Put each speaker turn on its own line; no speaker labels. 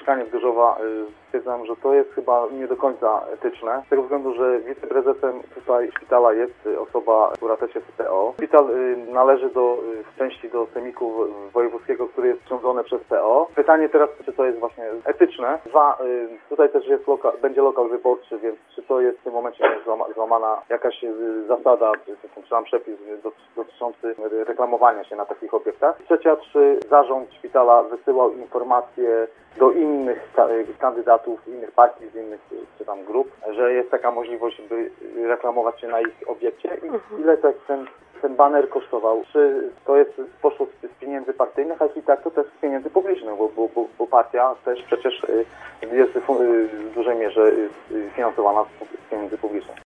mieszkanie w Gorzowa, stwierdzam, że to jest chyba nie do końca etyczne, z tego względu, że wiceprezesem tutaj szpitala jest osoba, która też jest PO. Szpital należy w części do sejmiku wojewódzkiego, który jest rządzony przez PO. Pytanie teraz, czy to jest właśnie etyczne. Tutaj też jest będzie lokal wyborczy, więc czy to jest w tym momencie złamana jakaś zasada, czy tam przepis dotyczący reklamowania się na takich obiektach. Trzecia, czy zarząd szpitala wysyłał informacje do innych kandydatów, innych partii, z innych czy tam grup, że jest taka możliwość, by reklamować się na ich obiekcie i ile ten baner kosztował. Czy to poszło z pieniędzy partyjnych, a jeśli tak, to też z pieniędzy publicznych, bo partia też przecież jest w dużej mierze finansowana z pieniędzy publicznych.